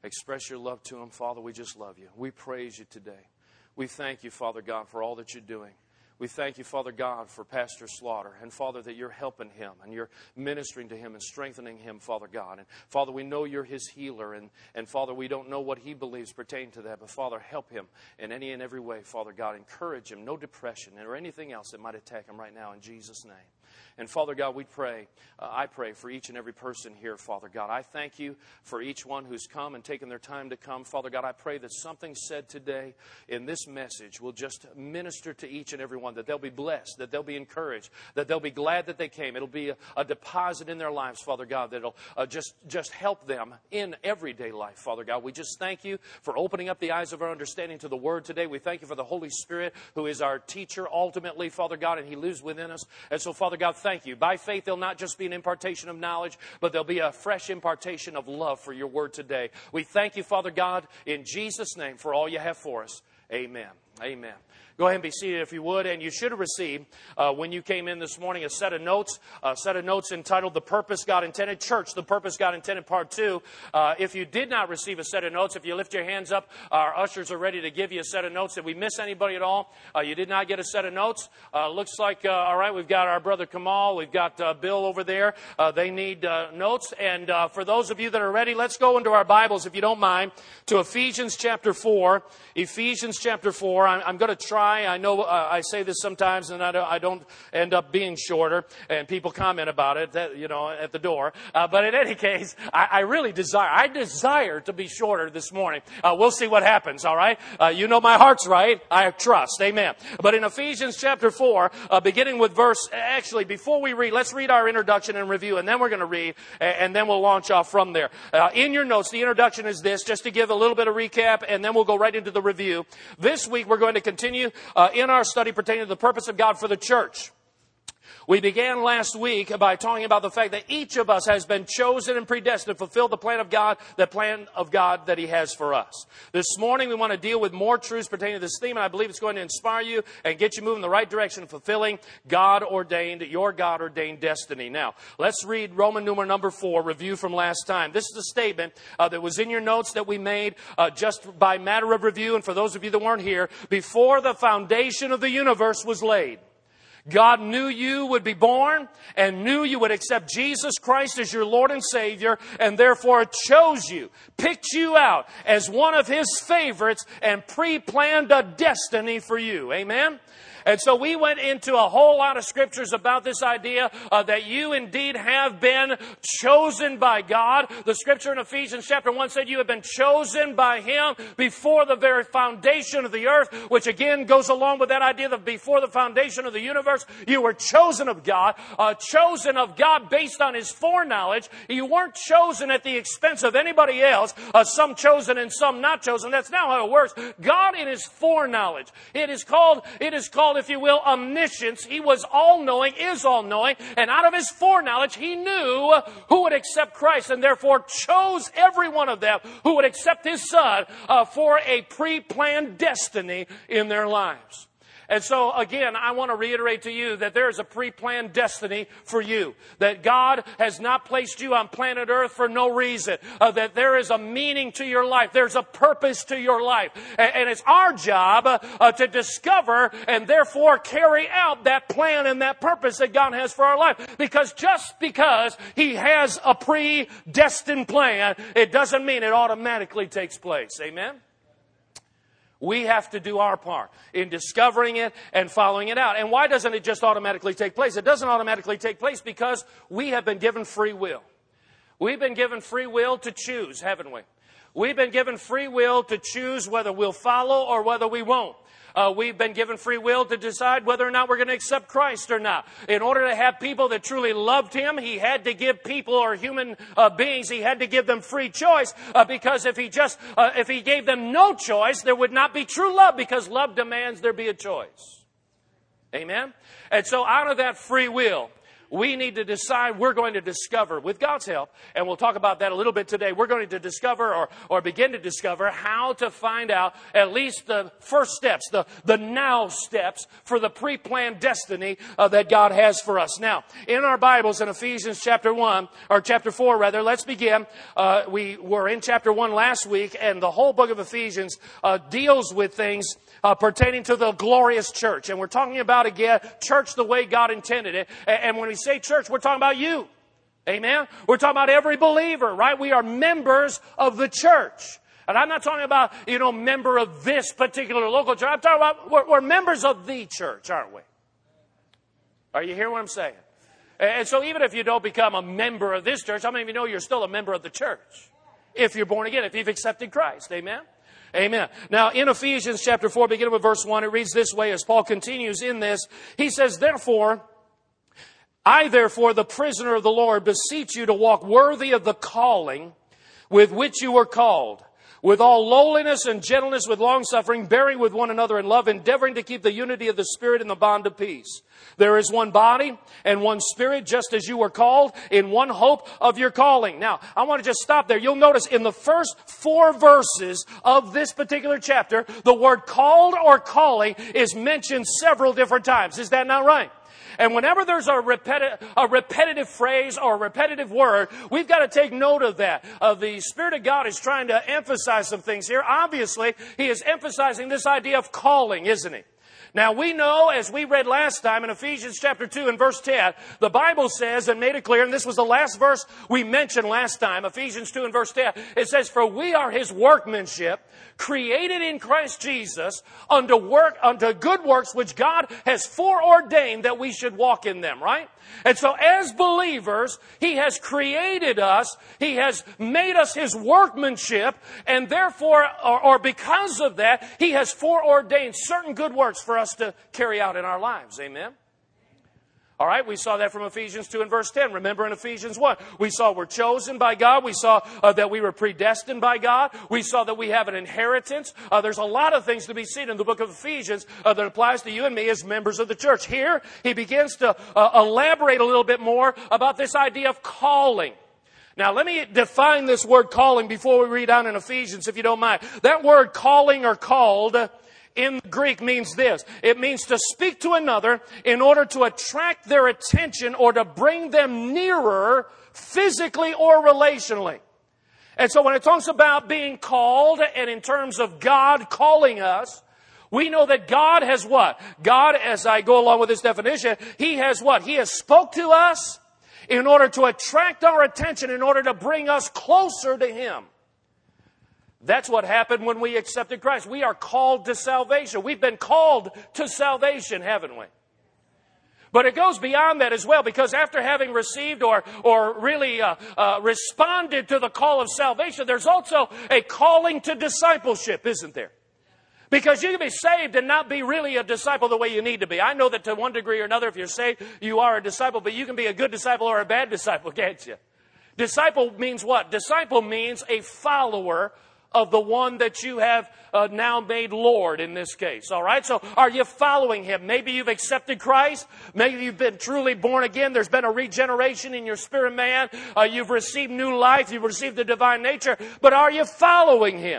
express your love to them. Father, we just love you. We praise you today. We thank you, Father God, for all that you're doing. We thank you, Father God, for Pastor Slaughter. And, Father, that you're helping him and you're ministering to him and strengthening him, Father God. And, Father, we know you're his healer. And Father, we don't know what he believes pertain to that. But, Father, help him in any and every way, Father God. Encourage him. No depression or anything else that might attack him right now in Jesus' name. And, Father God, we pray, I pray for each and every person here, Father God. I thank you for each one who's come and taken their time to come. Father God, I pray that something said today in this message will just minister to each and every one, that they'll be blessed, that they'll be encouraged, that they'll be glad that they came. It'll be a deposit in their lives, Father God, that'll just help them in everyday life, Father God. We just thank you for opening up the eyes of our understanding to the Word today. We thank you for the Holy Spirit, who is our teacher ultimately, Father God, and He lives within us. And so, Father God, thank you. By faith, there'll not just be an impartation of knowledge, but there'll be a fresh impartation of love for your Word today. We thank you, Father God, in Jesus' name for all you have for us. Amen. Amen. Go ahead and be seated if you would. And you should have received, when you came in this morning, a set of notes entitled The Purpose God Intended. Church, The Purpose God Intended, Part 2. If you did not receive a set of notes, if you lift your hands up, our ushers are ready to give you a set of notes. Did we miss anybody at all? You did not get a set of notes? Looks like, all right, we've got our brother Kamal. We've got Bill over there. They need notes. And for those of you that are ready, let's go into our Bibles, if you don't mind, to Ephesians chapter 4. Ephesians chapter 4. I'm going to try. I know I say this sometimes, and I don't end up being shorter, and people comment about it, at the door. But in any case, I really desire to be shorter this morning. We'll see what happens, all right? You know my heart's right. I trust. Amen. But in Ephesians chapter 4, beginning with before we read, let's read our introduction and review, and then we're going to read, and then we'll launch off from there. In your notes, the introduction is this, just to give a little bit of recap, and then we'll go right into the review. This week, we're going to continue in our study pertaining to the purpose of God for the church. We began last week by talking about the fact that each of us has been chosen and predestined to fulfill the plan of God that He has for us. This morning we want to deal with more truths pertaining to this theme, and I believe it's going to inspire you and get you moving in the right direction of fulfilling your God-ordained destiny. Now, let's read Roman numeral number 4, review from last time. This is a statement that was in your notes that we made just by matter of review, and for those of you that weren't here, before the foundation of the universe was laid, God knew you would be born and knew you would accept Jesus Christ as your Lord and Savior, and therefore chose you, picked you out as one of His favorites, and pre-planned a destiny for you. Amen? And so we went into a whole lot of scriptures about this idea that you indeed have been chosen by God. The scripture in Ephesians chapter 1 said you have been chosen by Him before the very foundation of the earth, which again goes along with that idea that before the foundation of the universe, you were chosen of God based on His foreknowledge. You weren't chosen at the expense of anybody else, some chosen and some not chosen. That's not how it works. God in His foreknowledge. It is called, if you will, omniscience. He was all-knowing, is all-knowing, and out of His foreknowledge, He knew who would accept Christ, and therefore chose every one of them who would accept His Son for a pre-planned destiny in their lives. And so, again, I want to reiterate to you that there is a pre-planned destiny for you. That God has not placed you on planet Earth for no reason. That there is a meaning to your life. There's a purpose to your life. And it's our job to discover and therefore carry out that plan and that purpose that God has for our life. Because just because He has a predestined plan, it doesn't mean it automatically takes place. Amen? We have to do our part in discovering it and following it out. And why doesn't it just automatically take place? It doesn't automatically take place because we have been given free will. We've been given free will to choose, haven't we? We've been given free will to choose whether we'll follow or whether we won't. We've been given free will to decide whether or not we're going to accept Christ or not. In order to have people that truly loved Him, He had to give people or human beings, He had to give them free choice, because if He gave them no choice, there would not be true love, because love demands there be a choice. Amen? And so out of that free will, We need to decide, we're going to discover, with God's help, and we'll talk about that a little bit today, we're going to discover or begin to discover how to find out at least the first steps, the now steps for the pre-planned destiny that God has for us. Now, in our Bibles in Ephesians chapter 4 rather, let's begin. We were in chapter 1 last week, and the whole book of Ephesians deals with things pertaining to the glorious church. And we're talking about, again, church the way God intended it. And when we say church, we're talking about you. Amen? We're talking about every believer, right? We are members of the church. And I'm not talking about, member of this particular local church. I'm talking about we're members of the church, aren't we? Are you hearing what I'm saying? And so even if you don't become a member of this church, how many of you know you're still a member of the church? If you're born again, if you've accepted Christ. Amen? Amen. Now, in Ephesians chapter 4, beginning with verse 1, it reads this way as Paul continues in this. He says, I, therefore, the prisoner of the Lord, beseech you to walk worthy of the calling with which you were called, with all lowliness and gentleness, with longsuffering, bearing with one another in love, endeavoring to keep the unity of the Spirit in the bond of peace. There is one body and one Spirit, just as you were called, in one hope of your calling. Now, I want to just stop there. You'll notice in the first 4 verses of this particular chapter, the word called or calling is mentioned several different times. Is that not right? And whenever there's a repetitive phrase or a repetitive word, we've got to take note of that. The Spirit of God is trying to emphasize some things here. Obviously, He is emphasizing this idea of calling, isn't He? Now, we know, as we read last time in Ephesians chapter 2 and verse 10, the Bible says and made it clear, and this was the last verse we mentioned last time, Ephesians 2 and verse 10, it says, for we are His workmanship, created in Christ Jesus unto good works which God has foreordained that we should walk in them, right? And so as believers, He has created us, He has made us His workmanship, and therefore, or because of that, He has foreordained certain good works for us to carry out in our lives. Amen? All right, we saw that from Ephesians 2 and verse 10. Remember in Ephesians 1, we saw we're chosen by God. We saw that we were predestined by God. We saw that we have an inheritance. There's a lot of things to be seen in the book of Ephesians that applies to you and me as members of the church. Here, he begins to elaborate a little bit more about this idea of calling. Now, let me define this word calling before we read on in Ephesians, if you don't mind. That word calling or called in Greek means this. It means to speak to another in order to attract their attention or to bring them nearer physically or relationally. And so when it talks about being called and in terms of God calling us, we know that God has what? God, as I go along with this definition, He has what? He has spoke to us in order to attract our attention, in order to bring us closer to Him. That's what happened when we accepted Christ. We are called to salvation. We've been called to salvation, haven't we? But it goes beyond that as well, because after having received or really responded to the call of salvation, there's also a calling to discipleship, isn't there? Because you can be saved and not be really a disciple the way you need to be. I know that to one degree or another, if you're saved, you are a disciple, but you can be a good disciple or a bad disciple, can't you? Disciple means what? Disciple means a follower of the one that you have now made Lord in this case. All right? So are you following Him? Maybe you've accepted Christ. Maybe you've been truly born again. There's been a regeneration in your spirit man. You've received new life. You've received the divine nature. But are you following Him?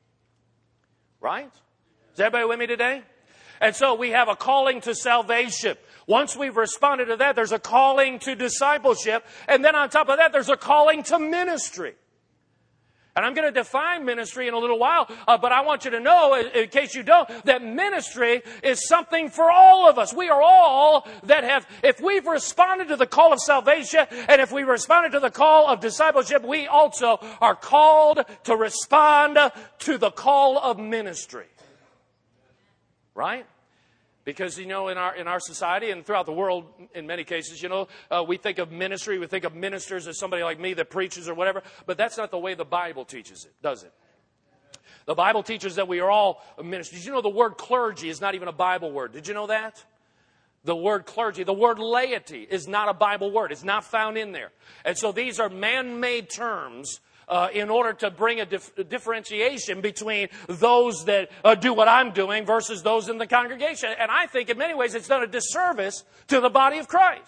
Right? Is everybody with me today? And so we have a calling to salvation. Once we've responded to that, there's a calling to discipleship. And then on top of that, there's a calling to ministry. And I'm going to define ministry in a little while, but I want you to know, in case you don't, that ministry is something for all of us. We are all that have, if we've responded to the call of salvation, and if we responded to the call of discipleship, we also are called to respond to the call of ministry. Right? Because, in our society and throughout the world, in many cases, we think of ministry, we think of ministers as somebody like me that preaches or whatever, but that's not the way the Bible teaches it, does it? The Bible teaches that we are all ministers. Did you know the word clergy is not even a Bible word? Did you know that? The word clergy, the word laity is not a Bible word. It's not found in there. And so these are man-made terms in order to bring a differentiation between those that do what I'm doing versus those in the congregation. And I think in many ways it's done a disservice to the body of Christ.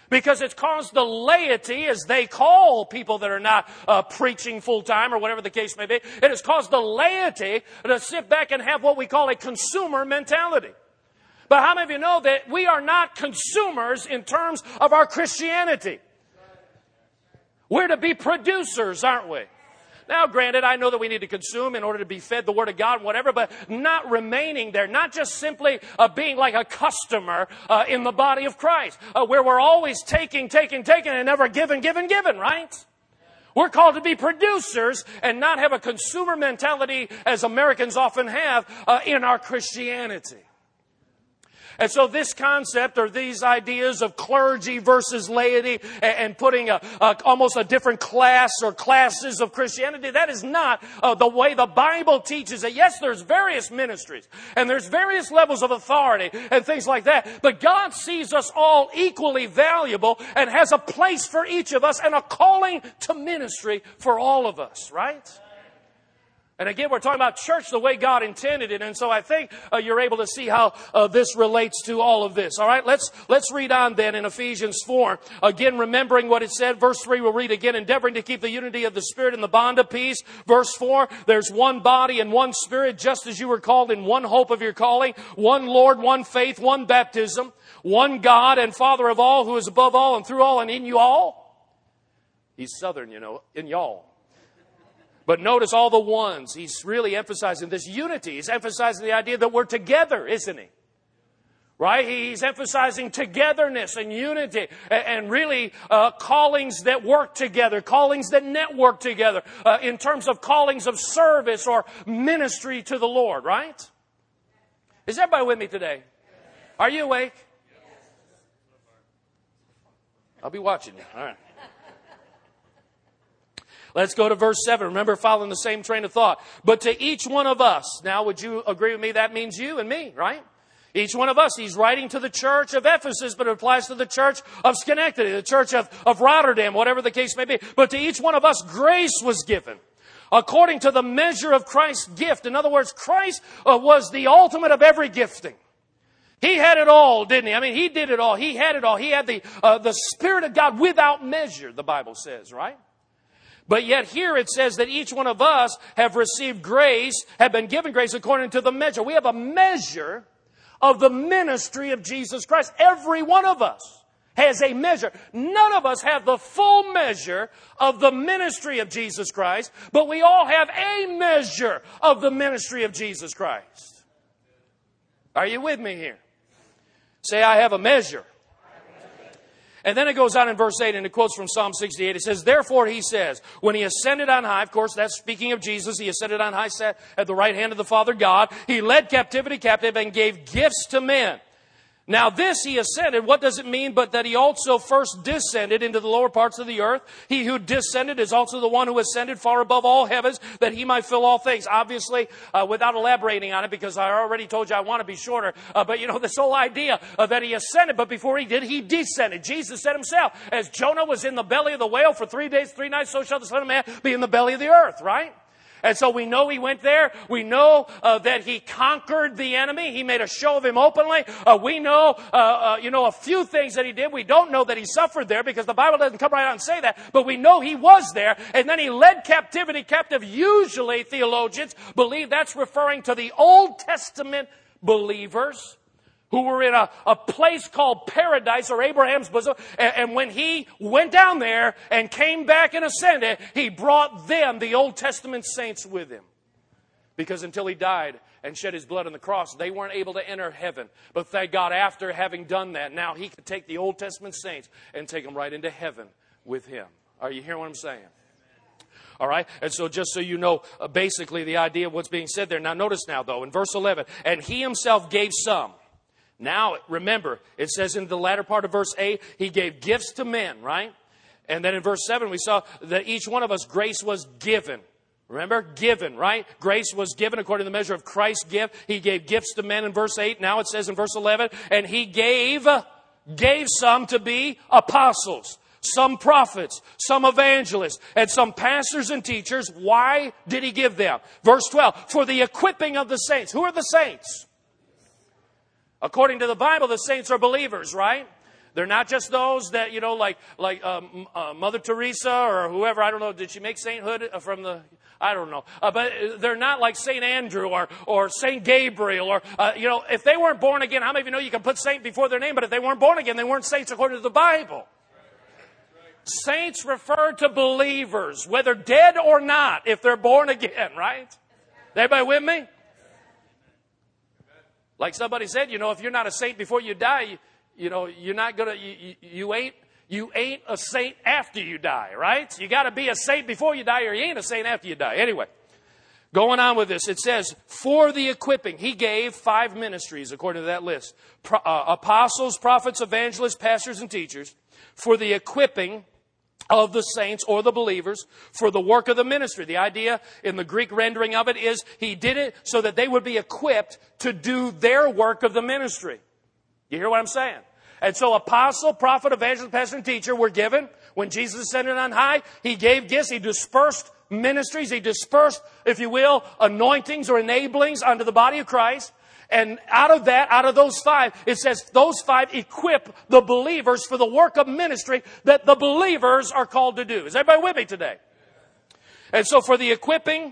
Because it's caused the laity, as they call people that are not preaching full-time or whatever the case may be, it has caused the laity to sit back and have what we call a consumer mentality. But how many of you know that we are not consumers in terms of our Christianity? We're to be producers, aren't we? Now, granted, I know that we need to consume in order to be fed the Word of God and whatever, but not remaining there. Not just simply being like a customer in the body of Christ, where we're always taking, and never giving, right? We're called to be producers and not have a consumer mentality, as Americans often have, in our Christianity. And so this concept, or these ideas of clergy versus laity, and putting almost a different class or classes of Christianity, that is not the way the Bible teaches it. Yes, there's various ministries, and there's various levels of authority, and things like that. But God sees us all equally valuable, and has a place for each of us, and a calling to ministry for all of us, right? And again, we're talking about church the way God intended it. And so I think you're able to see how this relates to all of this. All right, let's read on then in Ephesians 4. Again, remembering what it said. Verse 3, we'll read again. Endeavoring to keep the unity of the Spirit in the bond of peace. Verse 4, there's one body and one Spirit, just as you were called in one hope of your calling. One Lord, one faith, one baptism. One God and Father of all, who is above all and through all and in you all. He's Southern, you know, in y'all. But notice all the ones. He's really emphasizing this unity. He's emphasizing the idea that we're together, isn't he? Right? He's emphasizing togetherness and unity, and really callings that work together, callings that network together, in terms of callings of service or ministry to the Lord, right? Is everybody with me today? Are you awake? I'll be watching you. All right. Let's go to verse 7. Remember, following the same train of thought. But to each one of us. Now, would you agree with me? That means you and me, right? Each one of us. He's writing to the church of Ephesus, but it applies to the church of Schenectady, the church of Rotterdam, whatever the case may be. But to each one of us, grace was given, according to the measure of Christ's gift. In other words, Christ was the ultimate of every gifting. He had it all, didn't he? I mean, he did it all. He had it all. He had the Spirit of God without measure, the Bible says, right? But yet here it says that each one of us have received grace, have been given grace according to the measure. We have a measure of the ministry of Jesus Christ. Every one of us has a measure. None of us have the full measure of the ministry of Jesus Christ, but we all have a measure of the ministry of Jesus Christ. Are you with me here? Say, I have a measure. And then it goes on in verse 8, and it quotes from Psalm 68. It says, therefore, he says, when he ascended on high, of course, that's speaking of Jesus. He ascended on high, sat at the right hand of the Father God. He led captivity captive and gave gifts to men. Now this he ascended, what does it mean but that he also first descended into the lower parts of the earth? He who descended is also the one who ascended far above all heavens, that he might fill all things. Obviously, without elaborating on it, because I already told you I want to be shorter, but you know, this whole idea that he ascended, but before he did, he descended. Jesus said himself, as Jonah was in the belly of the whale for 3 days, 3 nights, so shall the Son of Man be in the belly of the earth, right? And so we know he went there. We know that he conquered the enemy. He made a show of him openly. We know, a few things that he did. We don't know that he suffered there because the Bible doesn't come right out and say that. But we know he was there. And then he led captivity captive. Usually theologians believe that's referring to the Old Testament believers who were in a place called paradise, or Abraham's bosom. And when he went down there and came back and ascended, he brought them, the Old Testament saints, with him. Because until he died and shed his blood on the cross, they weren't able to enter heaven. But thank God, after having done that, now he could take the Old Testament saints and take them right into heaven with him. Are you hearing what I'm saying? All right? And so just so you know, basically the idea of what's being said there. Now notice now, though, in verse 11, and he himself gave some. Now, remember, it says in the latter part of verse 8, he gave gifts to men, right? And then in verse 7, we saw that each one of us, grace was given. Remember? Given, right? Grace was given according to the measure of Christ's gift. He gave gifts to men in verse 8. Now it says in verse 11, and he gave some to be apostles, some prophets, some evangelists, and some pastors and teachers. Why did he give them? Verse 12, for the equipping of the saints. Who are the saints? According to the Bible, the saints are believers, right? They're not just those that, like Mother Teresa or whoever. I don't know. Did she make sainthood from the... I don't know. But they're not like St. Andrew or St. Gabriel. Or, if they weren't born again, how many of you know you can put saint before their name? But if they weren't born again, they weren't saints according to the Bible. Saints refer to believers, whether dead or not, if they're born again, right? Everybody with me? Like somebody said, if you're not a saint before you die, you're not going to, you ain't a saint after you die, right? You got to be a saint before you die, or you ain't a saint after you die. Anyway, going on with this, it says, for the equipping, he gave 5 ministries according to that list. Apostles, prophets, evangelists, pastors, and teachers, for the equipping of the saints or the believers for the work of the ministry. The idea in the Greek rendering of it is he did it so that they would be equipped to do their work of the ministry. You hear what I'm saying? And so apostle, prophet, evangelist, pastor, and teacher were given. When Jesus ascended on high, he gave gifts. He dispersed ministries. He dispersed, if you will, anointings or enablings unto the body of Christ. And out of those 5, it says those 5 equip the believers for the work of ministry that the believers are called to do. Is everybody with me today? And so for the equipping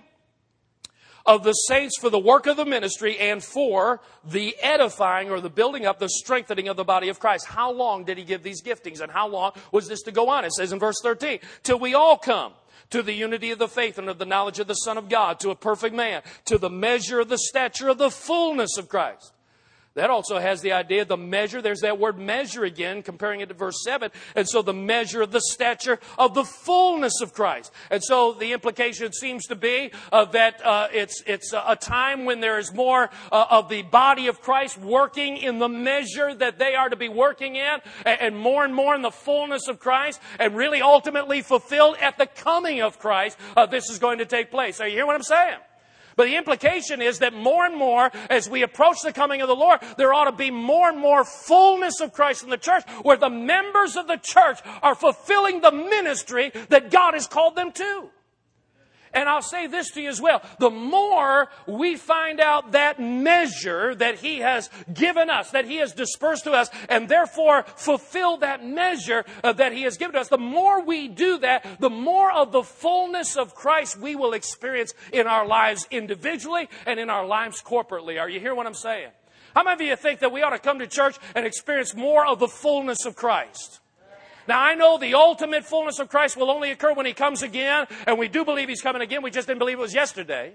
of the saints for the work of the ministry and for the edifying or the building up, the strengthening of the body of Christ. How long did he give these giftings and how long was this to go on? It says in verse 13, till we all come to the unity of the faith and of the knowledge of the Son of God, to a perfect man, to the measure of the stature of the fullness of Christ. That also has the idea of the measure. There's that word measure again, comparing it to verse 7. And so the measure of the stature of the fullness of Christ. And so the implication seems to be that it's a time when there is more of the body of Christ working in the measure that they are to be working in, and more in the fullness of Christ, and really ultimately fulfilled at the coming of Christ. This is going to take place. Are you hearing what I'm saying? But the implication is that more and more, as we approach the coming of the Lord, there ought to be more and more fullness of Christ in the church, where the members of the church are fulfilling the ministry that God has called them to. And I'll say this to you as well. The more we find out that measure that he has given us, that he has dispersed to us, and therefore fulfill that measure that he has given to us, the more we do that, the more of the fullness of Christ we will experience in our lives individually and in our lives corporately. Are you hearing what I'm saying? How many of you think that we ought to come to church and experience more of the fullness of Christ? Now, I know the ultimate fullness of Christ will only occur when he comes again, and we do believe he's coming again. We just didn't believe it was yesterday.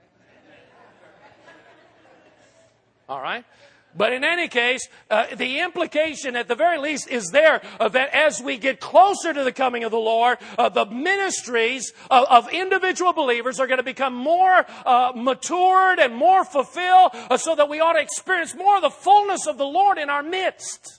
All right? But in any case, the implication at the very least is there that as we get closer to the coming of the Lord, the ministries of individual believers are going to become more matured and more fulfilled, so that we ought to experience more of the fullness of the Lord in our midst.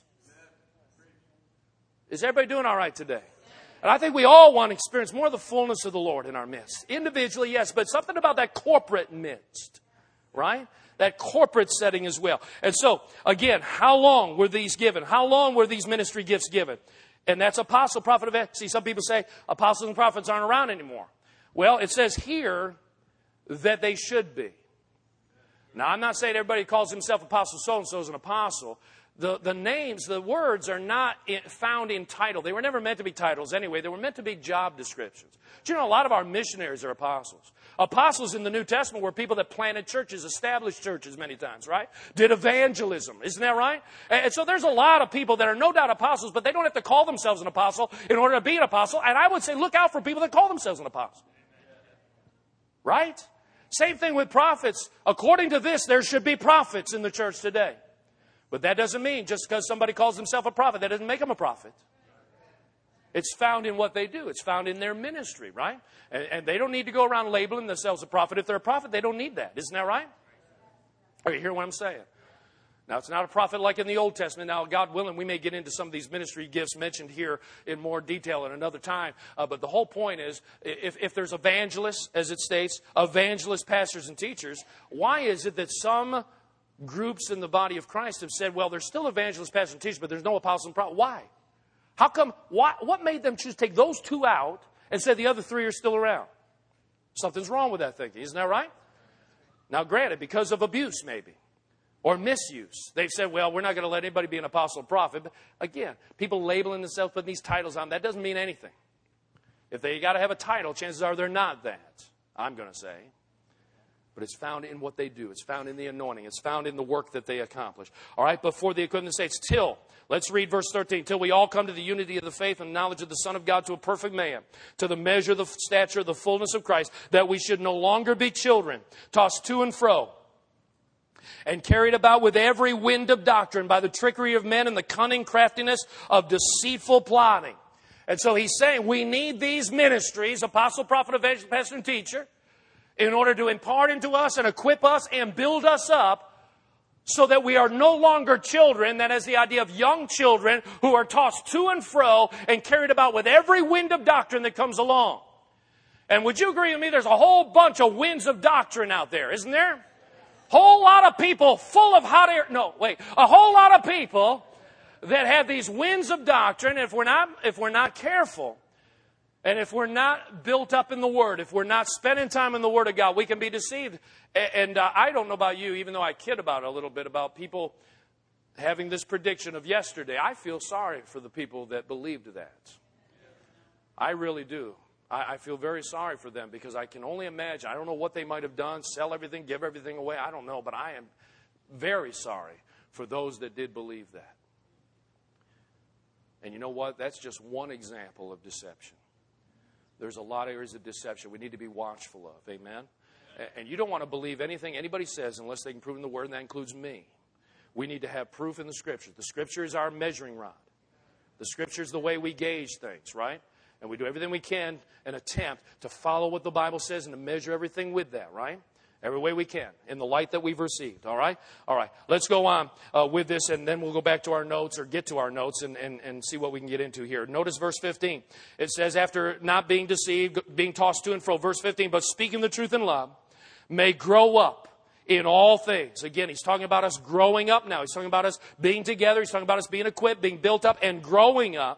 Is everybody doing all right today? And I think we all want to experience more of the fullness of the Lord in our midst. Individually, yes, but something about that corporate midst, right? That corporate setting as well. And so, again, how long were these given? How long were these ministry gifts given? And that's apostle, prophet, evangelist. See, some people say apostles and prophets aren't around anymore. Well, it says here that they should be. Now, I'm not saying everybody calls himself apostle so-and-so is an apostle. The names, the words are not found in title. They were never meant to be titles anyway. They were meant to be job descriptions. Do you know a lot of our missionaries are apostles? Apostles in the New Testament were people that planted churches, established churches many times, right? Did evangelism. Isn't that right? And so there's a lot of people that are no doubt apostles, but they don't have to call themselves an apostle in order to be an apostle. And I would say look out for people that call themselves an apostle. Right? Same thing with prophets. According to this, there should be prophets in the church today. But that doesn't mean just because somebody calls himself a prophet, that doesn't make him a prophet. It's found in what they do. It's found in their ministry, right? And they don't need to go around labeling themselves a prophet. If they're a prophet, they don't need that. Isn't that right? Are you hearing what I'm saying? Now, it's not a prophet like in the Old Testament. Now, God willing, we may get into some of these ministry gifts mentioned here in more detail at another time. But the whole point is, if there's evangelists, as it states, evangelists, pastors, and teachers, why is it that some groups in the body of Christ have said, well, there's still evangelists, pastors, and teachers, but there's no apostles and prophets? Why? How come? What made them choose to take those 2 out and say the other 3 are still around? Something's wrong with that thinking. Isn't that right? Now, granted, because of abuse, maybe. or misuse. They've said, well, we're not going to let anybody be an apostle or prophet. But again, people labeling themselves, putting these titles on, that doesn't mean anything. If they got to have a title, chances are they're not that, I'm going to say. But it's found in what they do. It's found in the anointing. It's found in the work that they accomplish. All right, before the equivalent of the saints, till, let's read verse 13, till we all come to the unity of the faith and knowledge of the Son of God, to a perfect man, to the measure, the stature, the fullness of Christ, that we should no longer be children, tossed to and fro, and carried about with every wind of doctrine by the trickery of men and the cunning craftiness of deceitful plotting. And so he's saying we need these ministries, apostle, prophet, evangelist, pastor, and teacher, in order to impart into us and equip us and build us up so that we are no longer children. That is the idea of young children who are tossed to and fro and carried about with every wind of doctrine that comes along. And would you agree with me? There's a whole bunch of winds of doctrine out there, isn't there? Whole lot of people full of hot air. No, wait. A whole lot of people that have these winds of doctrine. If we're not careful, and if we're not built up in the Word, if we're not spending time in the Word of God, we can be deceived. And I don't know about you, even though I kid about it a little bit about people having this prediction of yesterday. I feel sorry for the people that believed that. I really do. I feel very sorry for them because I can only imagine. I don't know what they might have done, sell everything, give everything away. I don't know, but I am very sorry for those that did believe that. And you know what? That's just one example of deception. There's a lot of areas of deception we need to be watchful of. Amen? And you don't want to believe anything anybody says unless they can prove in the Word, and that includes me. We need to have proof in the Scriptures. The Scripture is our measuring rod. The Scripture is the way we gauge things, right? And we do everything we can and attempt to follow what the Bible says and to measure everything with that, right? Every way we can, in the light that we've received, all right? All right, let's go on with this, and then we'll go back to our notes or get to our notes and see what we can get into here. Notice verse 15. It says, after not being deceived, being tossed to and fro, verse 15, but speaking the truth in love, may grow up in all things. Again, he's talking about us growing up now. He's talking about us being together. He's talking about us being equipped, being built up, and growing up.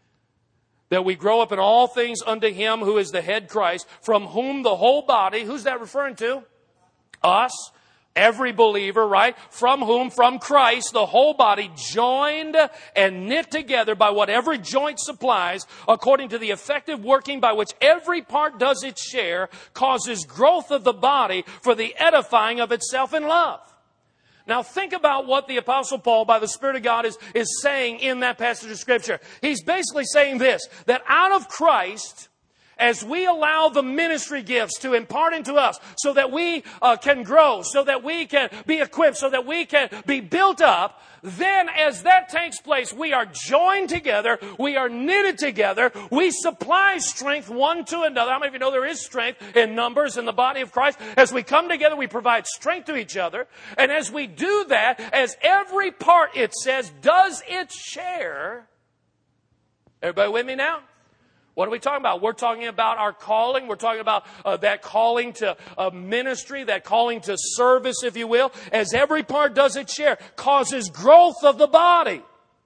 That we grow up in all things unto Him who is the head, Christ, from whom the whole body, who's that referring to? Us, every believer, right? From whom, from Christ, the whole body joined and knit together by what every joint supplies, according to the effective working by which every part does its share, causes growth of the body for the edifying of itself in love. Now think about what the Apostle Paul, by the Spirit of God, is saying in that passage of Scripture. He's basically saying this, that out of Christ, as we allow the ministry gifts to impart into us so that we can grow, so that we can be equipped, so that we can be built up, then as that takes place, we are joined together, we are knitted together, we supply strength one to another. How many of you know there is strength in numbers in the body of Christ? As we come together, we provide strength to each other. And as we do that, as every part, it says, does its share. Everybody with me now? What are we talking about? We're talking about our calling. We're talking about that calling to ministry, that calling to service, if you will. As every part does its share, causes growth of the body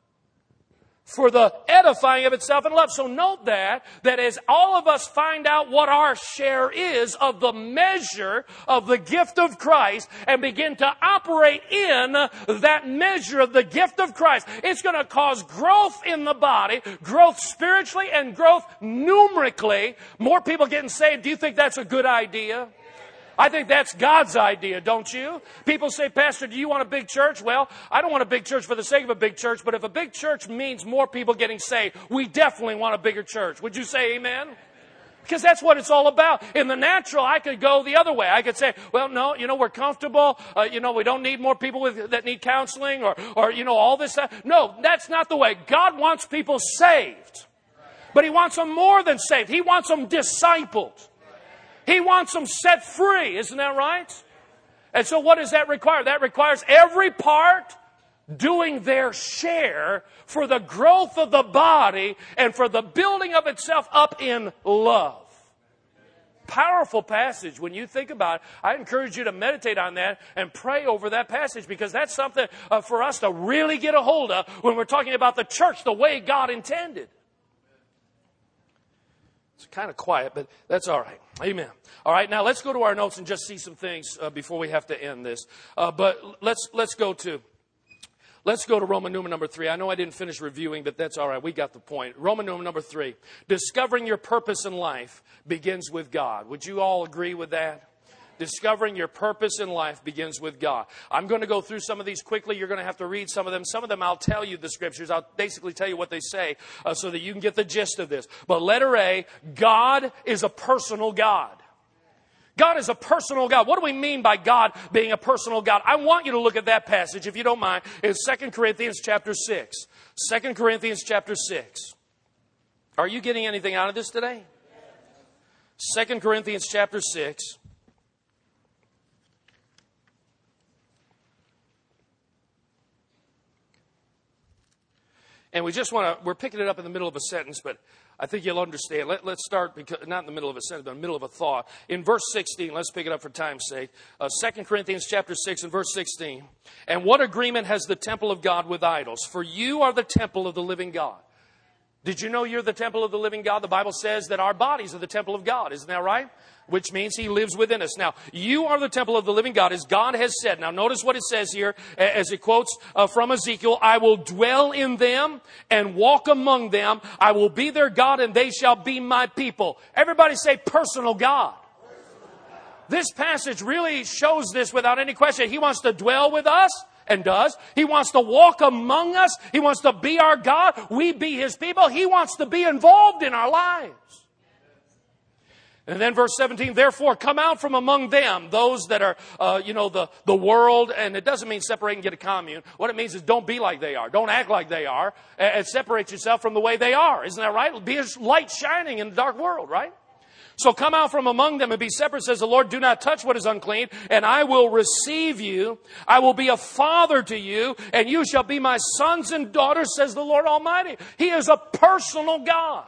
for the edifying of itself in love. So note that as all of us find out what our share is of the measure of the gift of Christ and begin to operate in that measure of the gift of Christ, it's going to cause growth in the body, growth spiritually and growth numerically. More people getting saved. Do you think that's a good idea? I think that's God's idea, don't you? People say, Pastor, do you want a big church? Well, I don't want a big church for the sake of a big church, but if a big church means more people getting saved, we definitely want a bigger church. Would you say amen? Because that's what it's all about. In the natural, I could go the other way. I could say, well, no, we're comfortable. We don't need more people that need counseling or all this stuff. No, that's not the way. God wants people saved. But He wants them more than saved. He wants them discipled. He wants them set free. Isn't that right? And so what does that require? That requires every part doing their share for the growth of the body and for the building of itself up in love. Powerful passage when you think about it. I encourage you to meditate on that and pray over that passage because that's something for us to really get a hold of when we're talking about the church the way God intended. It's kind of quiet, but that's all right. Amen. All right, now let's go to our notes and just see some things before we have to end this. But let's go to Roman numeral number 3. I know I didn't finish reviewing, but that's all right. We got the point. Roman numeral number 3. Discovering your purpose in life begins with God. Would you all agree with that? Discovering your purpose in life begins with God. I'm going to go through some of these quickly. You're going to have to read some of them. Some of them I'll tell you the scriptures. I'll basically tell you what they say so that you can get the gist of this. But letter A, God is a personal God. God is a personal God. What do we mean by God being a personal God? I want you to look at that passage, if you don't mind. It's 2 Corinthians chapter 6. 2 Corinthians chapter 6. Are you getting anything out of this today? 2 Corinthians chapter 6. And we're picking it up in the middle of a sentence, but I think you'll understand. Let's start, not in the middle of a sentence, but in the middle of a thought. In verse 16, let's pick it up for time's sake. 2 Corinthians chapter 6 and verse 16. And what agreement has the temple of God with idols? For you are the temple of the living God. Did you know you're the temple of the living God? The Bible says that our bodies are the temple of God. Isn't that right? Which means He lives within us. Now, you are the temple of the living God, as God has said. Now, notice what it says here, as it quotes from Ezekiel. I will dwell in them and walk among them. I will be their God, and they shall be my people. Everybody say personal God. This passage really shows this without any question. He wants to dwell with us. And does. He wants to walk among us. He wants to be our God. We be His people. He wants to be involved in our lives. And then verse 17, therefore come out from among them, those that are, the world. And it doesn't mean separate and get a commune. What it means is don't be like they are. Don't act like they are. And separate yourself from the way they are. Isn't that right? Be a light shining in the dark world, right? So come out from among them and be separate, says the Lord. Do not touch what is unclean, and I will receive you. I will be a father to you, and you shall be my sons and daughters, says the Lord Almighty. He is a personal God.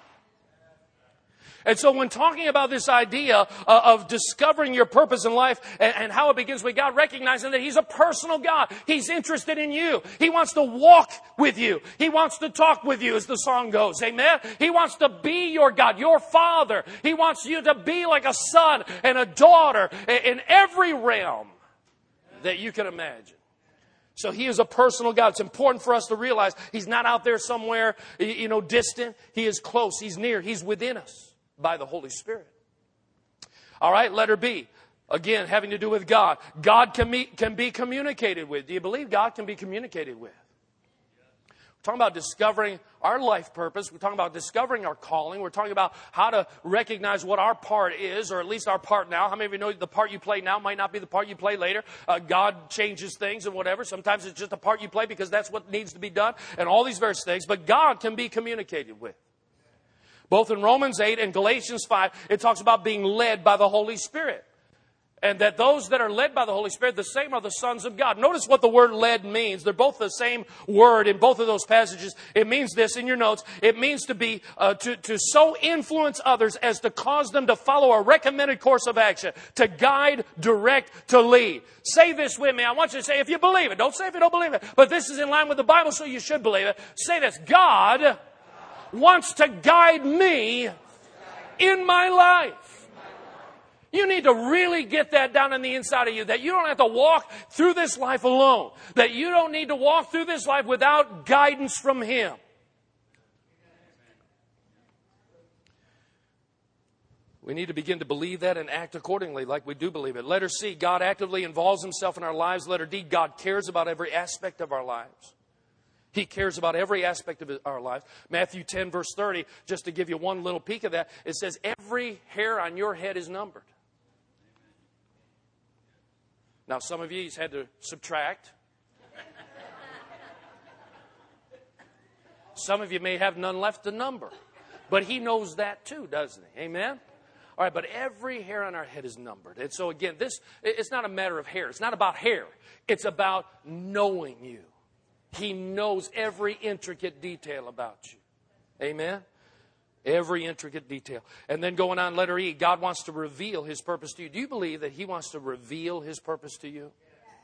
And so when talking about this idea of discovering your purpose in life and how it begins with God, recognizing that He's a personal God. He's interested in you. He wants to walk with you. He wants to talk with you, as the song goes. Amen? He wants to be your God, your Father. He wants you to be like a son and a daughter in every realm that you can imagine. So He is a personal God. It's important for us to realize He's not out there somewhere, distant. He is close. He's near. He's within us by the Holy Spirit. All right, letter B. Again, having to do with God. God can be communicated with. Do you believe God can be communicated with? We're talking about discovering our life purpose. We're talking about discovering our calling. We're talking about how to recognize what our part is, or at least our part now. How many of you know the part you play now might not be the part you play later? God changes things and whatever. Sometimes it's just the part you play because that's what needs to be done, and all these various things. But God can be communicated with. Both in Romans 8 and Galatians 5, it talks about being led by the Holy Spirit. And that those that are led by the Holy Spirit, the same are the sons of God. Notice what the word led means. They're both the same word in both of those passages. It means this in your notes. It means to be, to so influence others as to cause them to follow a recommended course of action. To guide, direct, to lead. Say this with me. I want you to say if you believe it. Don't say if you don't believe it. But this is in line with the Bible, so you should believe it. Say this. God wants to guide me in my life. You need to really get that down on the inside of you, that you don't have to walk through this life alone, that you don't need to walk through this life without guidance from Him. We need to begin to believe that and act accordingly like we do believe it. Letter C, God actively involves Himself in our lives. Letter D, God cares about every aspect of our lives. He cares about every aspect of our lives. Matthew 10, verse 30, just to give you one little peek of that, it says, every hair on your head is numbered. Now, some of you, He's had to subtract. Some of you may have none left to number. But He knows that too, doesn't He? Amen? All right, but every hair on our head is numbered. And so again, it's not a matter of hair. It's not about hair. It's about knowing you. He knows every intricate detail about you. Amen? Every intricate detail. And then going on, letter E, God wants to reveal His purpose to you. Do you believe that He wants to reveal His purpose to you?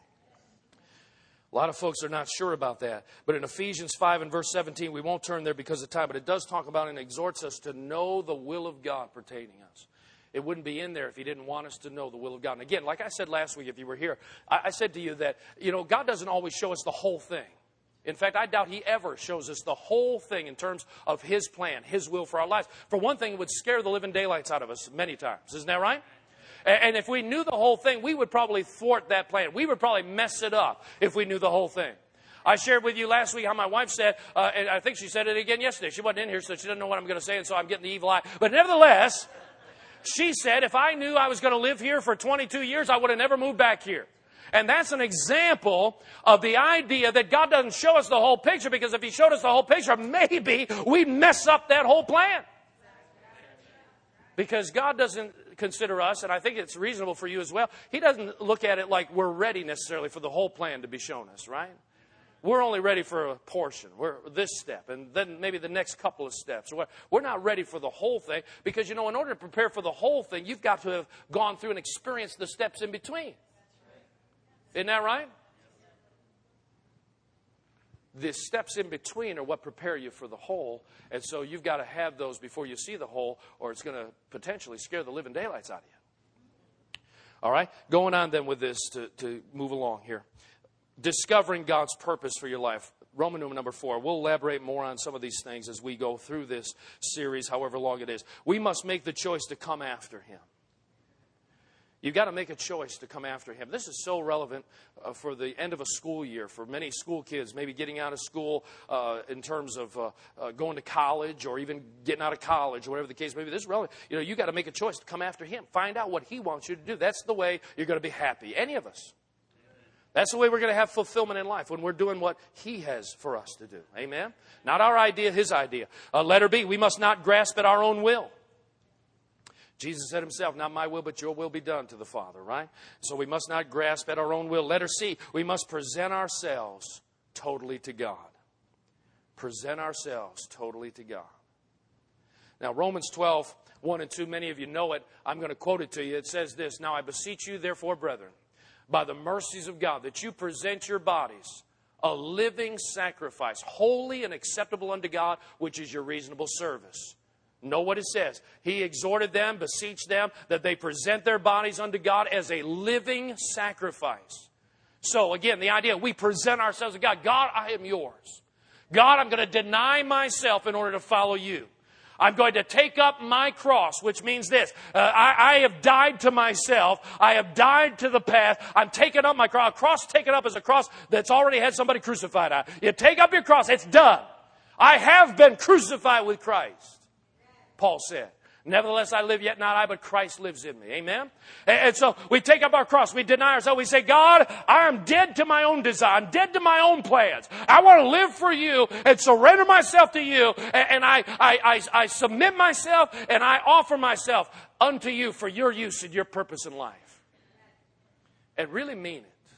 A lot of folks are not sure about that. But in Ephesians 5 and verse 17, we won't turn there because of time, but it does talk about and exhorts us to know the will of God pertaining us. It wouldn't be in there if he didn't want us to know the will of God. And again, like I said last week, if you were here, I said to you that, God doesn't always show us the whole thing. In fact, I doubt he ever shows us the whole thing in terms of his plan, his will for our lives. For one thing, it would scare the living daylights out of us many times. Isn't that right? And if we knew the whole thing, we would probably thwart that plan. We would probably mess it up if we knew the whole thing. I shared with you last week how my wife said, and I think she said it again yesterday. She wasn't in here, so she doesn't know what I'm going to say, and so I'm getting the evil eye. But nevertheless, she said, if I knew I was going to live here for 22 years, I would have never moved back here. And that's an example of the idea that God doesn't show us the whole picture, because if he showed us the whole picture, maybe we'd mess up that whole plan. Because God doesn't consider us, and I think it's reasonable for you as well, he doesn't look at it like we're ready necessarily for the whole plan to be shown us, right? We're only ready for a portion. We're this step, and then maybe the next couple of steps. We're not ready for the whole thing, because, in order to prepare for the whole thing, you've got to have gone through and experienced the steps in between. Isn't that right? The steps in between are what prepare you for the whole. And so you've got to have those before you see the whole, or it's going to potentially scare the living daylights out of you. All right? Going on then with this to move along here. Discovering God's purpose for your life. Roman numeral number 4. We'll elaborate more on some of these things as we go through this series, however long it is. We must make the choice to come after him. You've got to make a choice to come after him. This is so relevant for the end of a school year, for many school kids, maybe getting out of school in terms of going to college, or even getting out of college, or whatever the case may be. This is relevant. You've got to make a choice to come after him. Find out what he wants you to do. That's the way you're going to be happy. Any of us. That's the way we're going to have fulfillment in life, when we're doing what he has for us to do. Amen? Not our idea, his idea. Letter B, we must not grasp at our own will. Jesus said himself, not my will, but your will be done, to the Father, right? So we must not grasp at our own will. Letter C, we must present ourselves totally to God. Present ourselves totally to God. Now, Romans 12, 1 and 2, many of you know it. I'm going to quote it to you. It says this, now I beseech you, therefore, brethren, by the mercies of God, that you present your bodies a living sacrifice, holy and acceptable unto God, which is your reasonable service. Know what it says. He exhorted them, beseeched them, that they present their bodies unto God as a living sacrifice. So again, the idea, we present ourselves to God. God, I am yours. God, I'm going to deny myself in order to follow you. I'm going to take up my cross, which means this. I have died to myself. I have died to the path. I'm taking up my cross. A cross taken up is a cross that's already had somebody crucified on. You take up your cross. It's done. I have been crucified with Christ. Paul said, nevertheless I live, yet not I, but Christ lives in me. Amen? And so we take up our cross. We deny ourselves. We say, God, I am dead to my own desire. I'm dead to my own plans. I want to live for you and surrender myself to you. And I submit myself, and I offer myself unto you for your use and your purpose in life. And really mean it.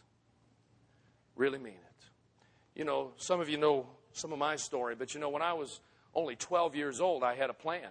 Really mean it. Some of you know some of my story, but when I was only 12 years old, I had a plan.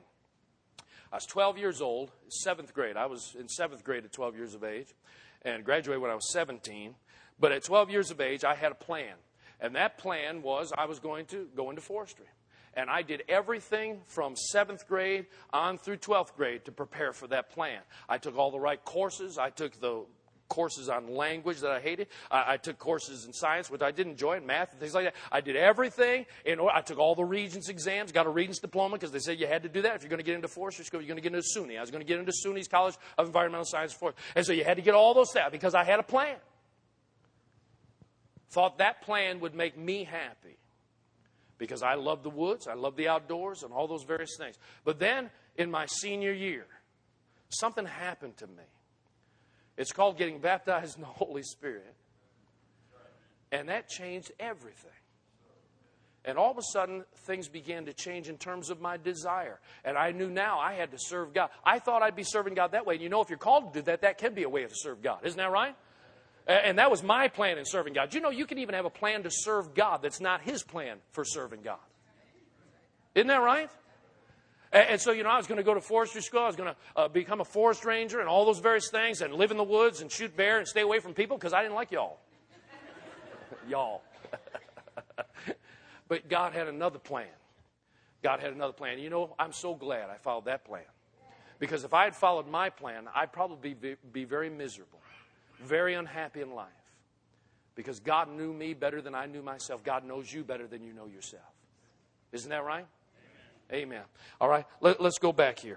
I was 12 years old, 7th grade. I was in 7th grade at 12 years of age and graduated when I was 17. But at 12 years of age, I had a plan. And that plan was I was going to go into forestry. And I did everything from 7th grade on through 12th grade to prepare for that plan. I took all the right courses. I took the courses on language that I hated. I took courses in science, which I didn't enjoy, and math and things like that. I did everything. I took all the Regents exams, got a Regents diploma, because they said you had to do that. If you're going to get into forestry school, you're going to get into SUNY. I was going to get into SUNY's College of Environmental Science and Forestry. And so you had to get all those steps because I had a plan. Thought that plan would make me happy because I love the woods, I love the outdoors, and all those various things. But then in my senior year, something happened to me. It's called getting baptized in the Holy Spirit. And that changed everything. And all of a sudden, things began to change in terms of my desire. And I knew now I had to serve God. I thought I'd be serving God that way. And if you're called to do that, that can be a way to serve God. Isn't that right? And that was my plan in serving God. You can even have a plan to serve God that's not his plan for serving God. Isn't that right? And so, I was going to go to forestry school. I was going to become a forest ranger and all those various things and live in the woods and shoot bear and stay away from people because I didn't like y'all. Y'all. But God had another plan. God had another plan. I'm so glad I followed that plan. Because if I had followed my plan, I'd probably be very miserable, very unhappy in life. Because God knew me better than I knew myself. God knows you better than you know yourself. Isn't that right? Amen. All right, let's go back here.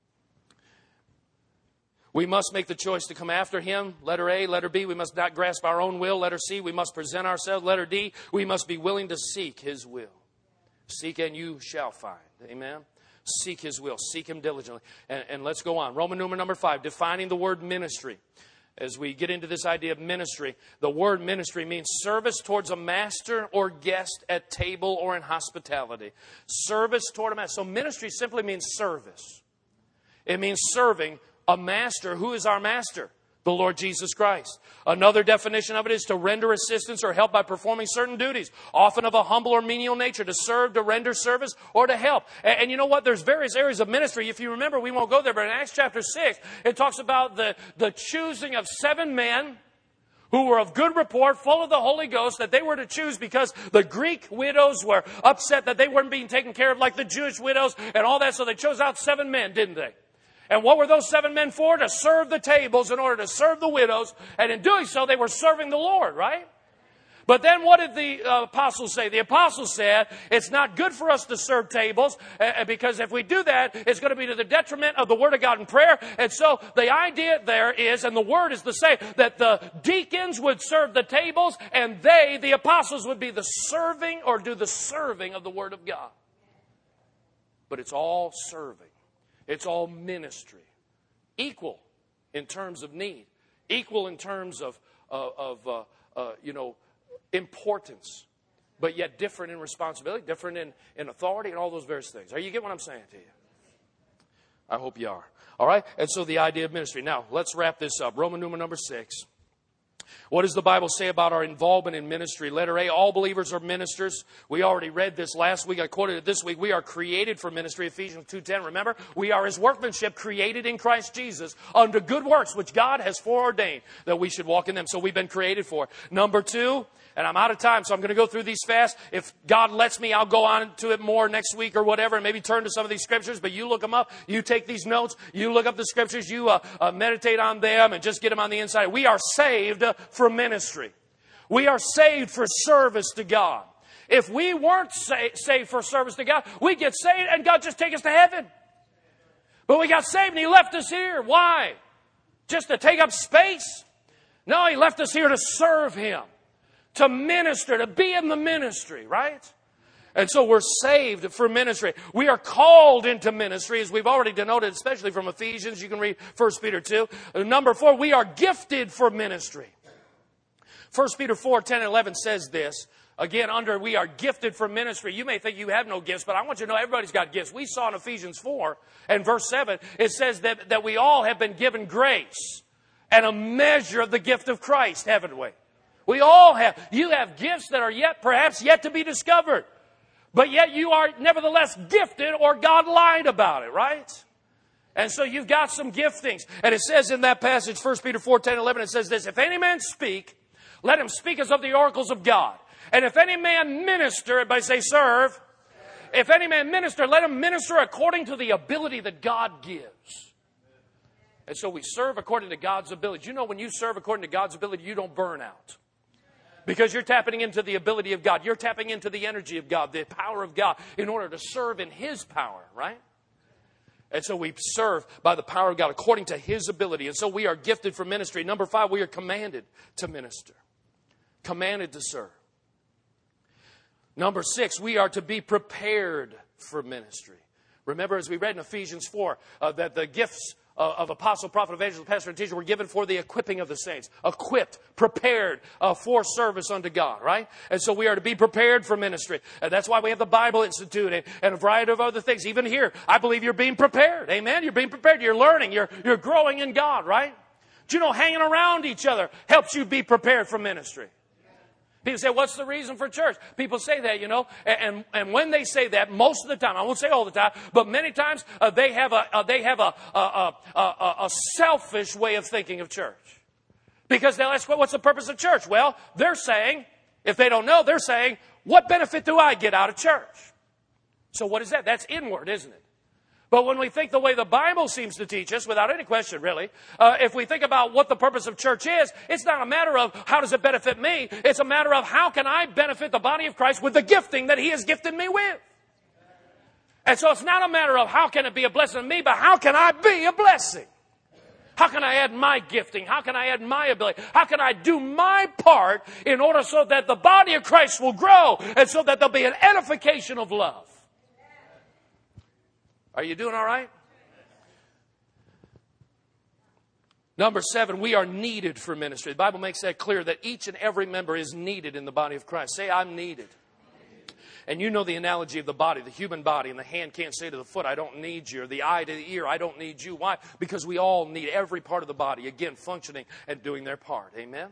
We must make the choice to come after Him. Letter A. Letter B, we must not grasp our own will. Letter C, we must present ourselves. Letter D, we must be willing to seek His will. Seek and you shall find. Amen. Seek His will. Seek Him diligently. And let's go on. Roman numeral number 5, defining the word ministry. As we get into this idea of ministry, the word ministry means service towards a master or guest at table or in hospitality. Service toward a master. So ministry simply means service. It means serving a master. Who is our master? The Lord Jesus Christ. Another definition of it is to render assistance or help by performing certain duties, often of a humble or menial nature, to serve, to render service, or to help. And you know what? There's various areas of ministry. If you remember, we won't go there, but in Acts chapter 6, it talks about the choosing of 7 men who were of good report, full of the Holy Ghost, that they were to choose because the Greek widows were upset that they weren't being taken care of like the Jewish widows and all that. So they chose out 7 men, didn't they? And what were those 7 men for? To serve the tables in order to serve the widows. And in doing so, they were serving the Lord, right? But then what did the apostles say? The apostles said, it's not good for us to serve tables because if we do that, it's going to be to the detriment of the Word of God and prayer. And so the idea there is, and the Word is the same, that the deacons would serve the tables and they, the apostles, would be the serving or do the serving of the Word of God. But it's all serving. It's all ministry. Equal in terms of need. Equal in terms of importance. But yet different in responsibility, different in authority, and all those various things. Are you getting what I'm saying to you? I hope you are. All right? And so the idea of ministry. Now, let's wrap this up. Roman numeral number 6. What does the Bible say about our involvement in ministry? Letter A, all believers are ministers. We already read this last week. I quoted it this week. We are created for ministry, Ephesians 2:10. Remember, we are His workmanship created in Christ Jesus unto good works, which God has foreordained that we should walk in them. So we've been created for it. Number 2, and I'm out of time, so I'm going to go through these fast. If God lets me, I'll go on to it more next week or whatever, and maybe turn to some of these scriptures. But you look them up. You take these notes. You look up the scriptures. You meditate on them and just get them on the inside. We are saved for ministry. We are saved for service to God. If we weren't saved for service to God, we'd get saved and God just take us to heaven. But we got saved and He left us here. Why? Just to take up space? No, He left us here to serve Him. To minister, to be in the ministry, right? And so we're saved for ministry. We are called into ministry, as we've already denoted, especially from Ephesians. You can read 1 Peter 2. Number 4, we are gifted for ministry. 1 Peter 4:10 and 11 says this. Again, under we are gifted for ministry. You may think you have no gifts, but I want you to know everybody's got gifts. We saw in Ephesians 4 and verse 7, it says that we all have been given grace and a measure of the gift of Christ, haven't we? We all have. You have gifts that are perhaps yet to be discovered. But yet you are nevertheless gifted, or God lied about it, right? And so you've got some giftings. And it says in that passage, 1 Peter 4:10, 11, it says this, if any man speak, let him speak as of the oracles of God. And if any man minister, everybody say serve. If any man minister, let him minister according to the ability that God gives. And so we serve according to God's ability. You know, when you serve according to God's ability, you don't burn out. Because you're tapping into the ability of God. You're tapping into the energy of God, the power of God, in order to serve in His power, right? And so we serve by the power of God according to His ability. And so we are gifted for ministry. Number 5, we are commanded to minister. Commanded to serve. Number 6, we are to be prepared for ministry. Remember, as we read in Ephesians 4, that the gifts of apostle, prophet, evangelist, pastor, and teacher were given for the equipping of the saints. Equipped, prepared for service unto God, right? And so we are to be prepared for ministry. And that's why we have the Bible Institute and a variety of other things. Even here, I believe you're being prepared. Amen? You're being prepared. You're learning. You're growing in God, right? Do you know hanging around each other helps you be prepared for ministry? People say, what's the reason for church? People say that, you know, and when they say that, most of the time, I won't say all the time, but many times they have a selfish way of thinking of church. Because they'll ask, what's the purpose of church? Well, they're saying, if they don't know, they're saying, what benefit do I get out of church? So what is that? That's inward, isn't it? But when we think the way the Bible seems to teach us, without any question really, if we think about what the purpose of church is, it's not a matter of how does it benefit me. It's a matter of how can I benefit the body of Christ with the gifting that He has gifted me with. And so it's not a matter of how can it be a blessing to me, but how can I be a blessing? How can I add my gifting? How can I add my ability? How can I do my part in order so that the body of Christ will grow and so that there'll be an edification of love? Are you doing all right? Number 7, we are needed for ministry. The Bible makes that clear that each and every member is needed in the body of Christ. Say, I'm needed. And you know the analogy of the body, the human body, and the hand can't say to the foot, I don't need you, or the eye to the ear, I don't need you. Why? Because we all need every part of the body, again, functioning and doing their part. Amen?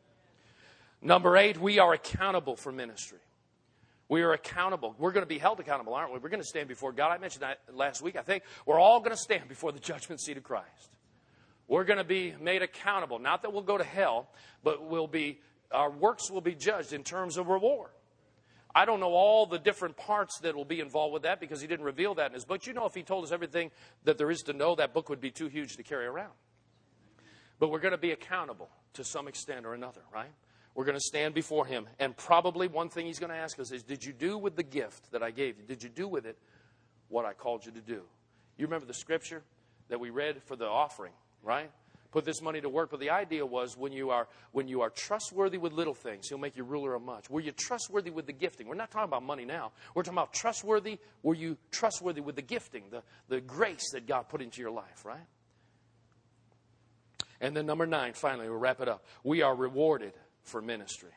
Number 8, we are accountable for ministry. We are accountable. We're going to be held accountable, aren't we? We're going to stand before God. I mentioned that last week. I think we're all going to stand before the judgment seat of Christ. We're going to be made accountable. Not that we'll go to hell, but our works will be judged in terms of reward. I don't know all the different parts that will be involved with that because He didn't reveal that in His book. You know, if He told us everything that there is to know, that book would be too huge to carry around. But we're going to be accountable to some extent or another, right? We're going to stand before Him. And probably one thing He's going to ask us is, did you do with the gift that I gave you? Did you do with it what I called you to do? You remember the scripture that we read for the offering, right? Put this money to work. But the idea was when you are trustworthy with little things, He'll make you ruler of much. Were you trustworthy with the gifting? We're not talking about money now. We're talking about trustworthy. Were you trustworthy with the gifting, the grace that God put into your life, right? And then number 9, finally, we'll wrap it up. We are rewarded for ministry.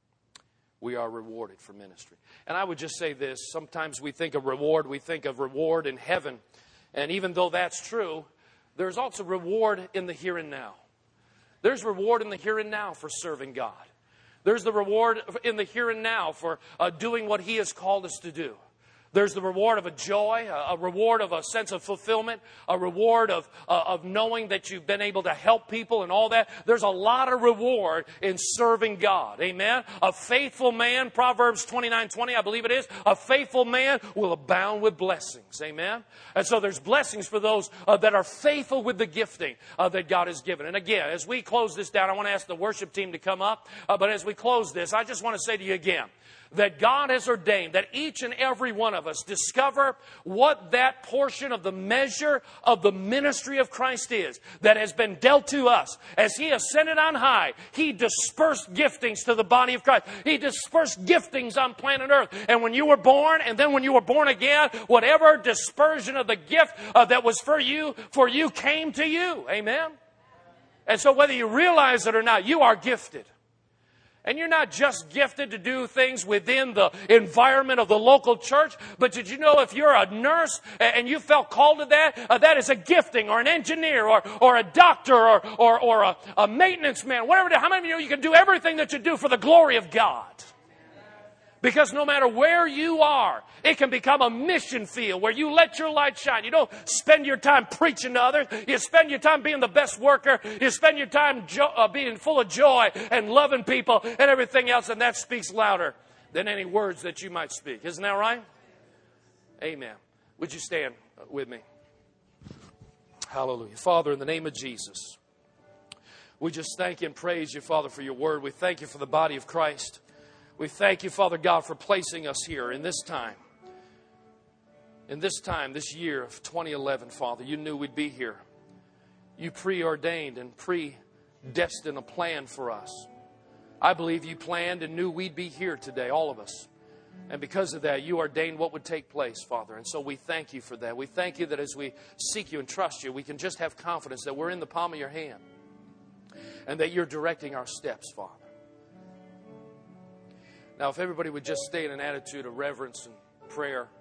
We are rewarded for ministry. And I would just say this. Sometimes we think of reward in heaven. And even though that's true, there's also reward in the here and now. There's reward in the here and now for serving God. There's the reward in the here and now for doing what He has called us to do. There's the reward of a joy, a reward of a sense of fulfillment, a reward of knowing that you've been able to help people and all that. There's a lot of reward in serving God. Amen? A faithful man, Proverbs 29:20, I believe it is, a faithful man will abound with blessings. Amen? And so there's blessings for those that are faithful with the gifting that God has given. And again, as we close this down, I want to ask the worship team to come up. But as we close this, I just want to say to you again, that God has ordained that each and every one of us discover what that portion of the measure of the ministry of Christ is that has been dealt to us. As He ascended on high, He dispersed giftings to the body of Christ. He dispersed giftings on planet Earth. And when you were born, and then when you were born again, whatever dispersion of the gift that was for you came to you. Amen? And so whether you realize it or not, you are gifted. And you're not just gifted to do things within the environment of the local church, but did you know if you're a nurse and you felt called to that, that is a gifting, or an engineer, or a doctor, or a maintenance man, whatever it is. How many of you know you can do everything that you do for the glory of God? Because no matter where you are, it can become a mission field where you let your light shine. You don't spend your time preaching to others. You spend your time being the best worker. You spend your time being full of joy and loving people and everything else. And that speaks louder than any words that you might speak. Isn't that right? Amen. Would you stand with me? Hallelujah. Father, in the name of Jesus, we just thank You and praise You, Father, for Your word. We thank You for the body of Christ. We thank You, Father God, for placing us here in this time. In this time, this year of 2011, Father, You knew we'd be here. You preordained and predestined a plan for us. I believe You planned and knew we'd be here today, all of us. And because of that, You ordained what would take place, Father. And so we thank You for that. We thank You that as we seek You and trust You, we can just have confidence that we're in the palm of Your hand and that You're directing our steps, Father. Now, if everybody would just stay in an attitude of reverence and prayer.